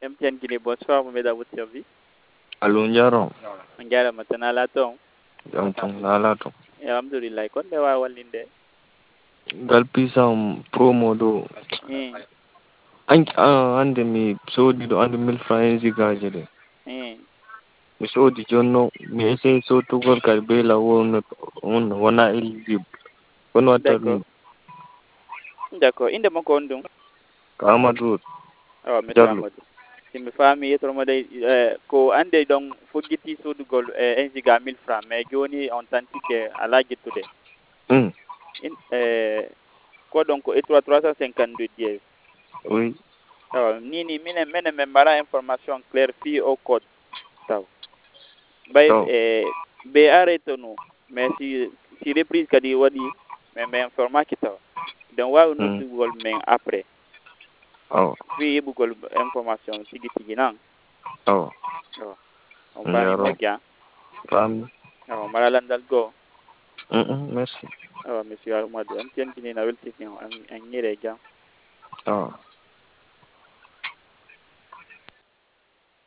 MTN Guinée, bonsoir, Mohamed à votre service. Allo njaro. Ngara matana laton. Jamtong lalato. Alhamdulillah, kon de wa walinde. Galpisam promo do. Eh, Ande mi sodi do ande mil francs gaje de. eh. Mi sodi jonno mi ese so tugol kal bela won wana eligible. Kono wata D'accord. D'accord. Inde mo ko ndum. Amadou Monsieur Diallo. Amadou. Si mi faami yettoro de ko ande donc foggiti sodugol 1 giga 1000 francs mais joni on tanti ke ala gettude. Hmm. Ko donc étoile 352 dièse. Oui. Nini minen min mbaɗa information claire fii o code taw ɓay Taw. ɓe arrêté no mais si reprise kadi waɗi min informaki taw donc wawi Hmm. noddugol min après Aw. fii heɓugol information tigi tigi nan Aw. on faami Njaro. moƴƴi Fami. mbaɗa landal goo Merci. monsieur Amadou MTN Guinée na weltini on en ñiire jam Aw.